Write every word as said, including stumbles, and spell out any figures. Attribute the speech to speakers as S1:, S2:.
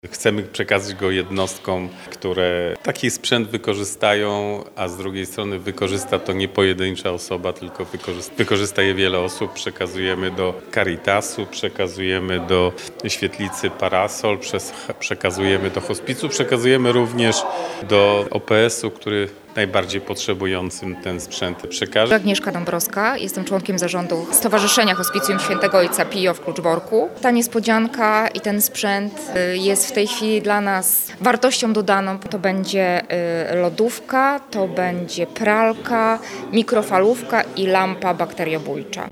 S1: Chcemy przekazać go jednostkom, które taki sprzęt wykorzystają, a z drugiej strony wykorzysta to nie pojedyncza osoba, tylko wykorzysta, wykorzysta je wiele osób. Przekazujemy do Caritasu, przekazujemy do Świetlicy Parasol, przekazujemy do hospicu, przekazujemy również do O P S-u, który najbardziej potrzebującym ten sprzęt przekaże.
S2: Agnieszka Dąbrowska, jestem członkiem zarządu Stowarzyszenia Hospicjum Świętego Ojca Pio w Kluczborku. Ta niespodzianka i ten sprzęt jest w tej chwili dla nas wartością dodaną. To będzie lodówka, to będzie pralka, mikrofalówka i lampa bakteriobójcza.